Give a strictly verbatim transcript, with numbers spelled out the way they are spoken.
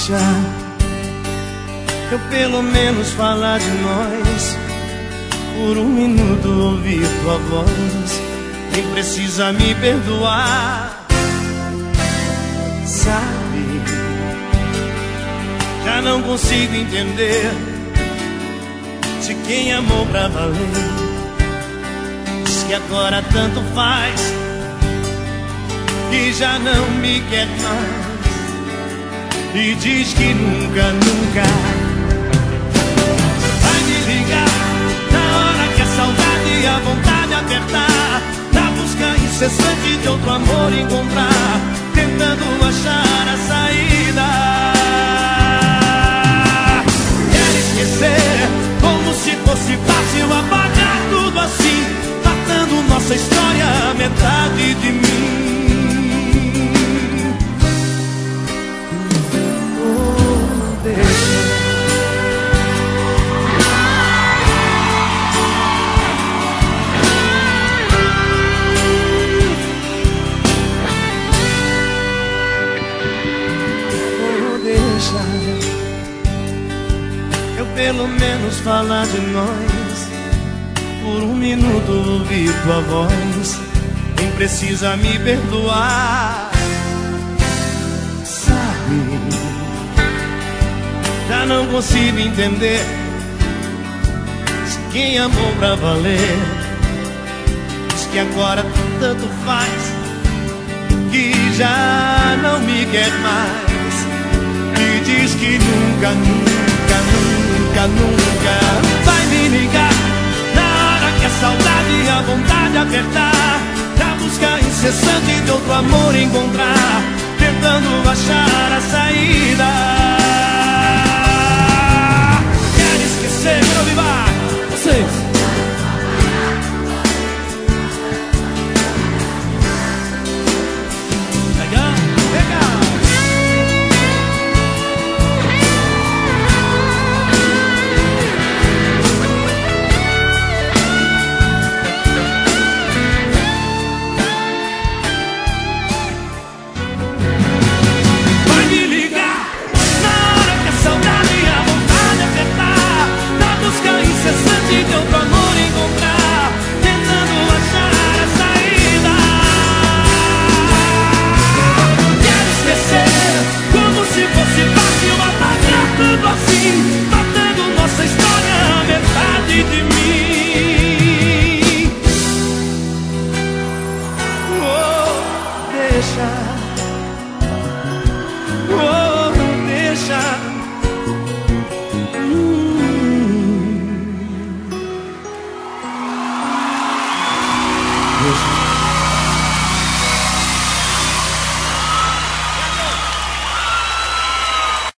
Deixa eu pelo menos falar de nós, por um minuto ouvir tua voz. Nem precisa me perdoar, sabe? Já não consigo entender se quem amou pra valer diz que agora tanto faz, que já não me quer mais, e diz que nunca, nunca vai me ligar na hora que a saudade e a vontade apertar, na busca incessante de outro amor encontrar, tentando achar a saída. Quer esquecer como se fosse fácil apagar tudo assim, matando nossa história, metade de mim. Eu pelo menos falar de nós, por um minuto ouvir tua voz. Nem precisa me perdoar, sabe? Já não consigo entender se quem amou pra valer diz que agora tanto faz, que já não me quer mais, e diz que nunca, nunca, nunca, nunca vai me ligar na hora que a saudade e a vontade apertar, na busca incessante de outro amor encontrar, tentando achar a saída. Quer esquecer, quero vivar vocês. Deixa